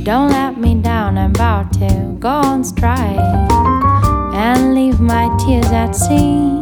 Don't let me down, I'm about to go on strike and leave my tears at sea.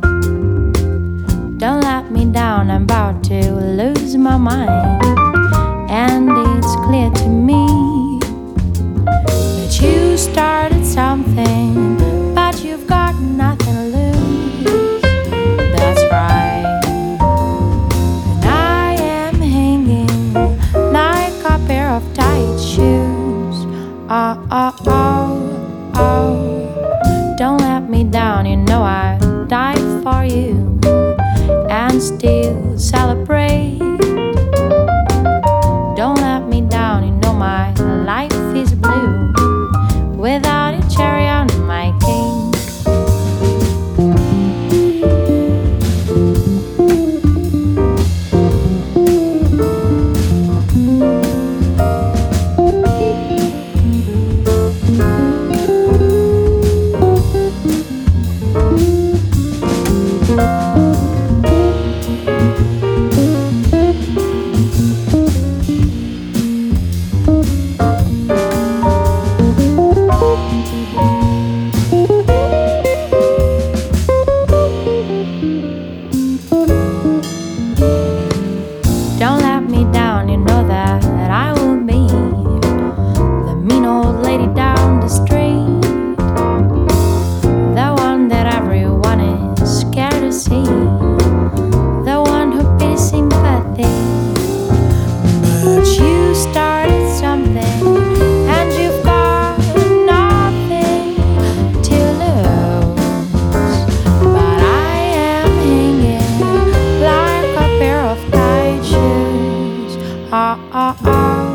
Don't let me down, I'm about to lose my mind. And it's clear to me that you started something, but you've got nothing to lose. That's right. And I am hanging like a pair of tight shoes. Oh, oh, oh, oh. Don't let me down, you know I'd die for you and still celebrate. Don't let me down, you know my life is blue without a cherry on my cake. Don't let me down, you know that I will be the mean old lady down the street, the one that everyone is scared to see, the one who pities sympathy. But you started something and you've got nothing to lose. But I am hanging like a pair of tight shoes. Oh, oh, oh.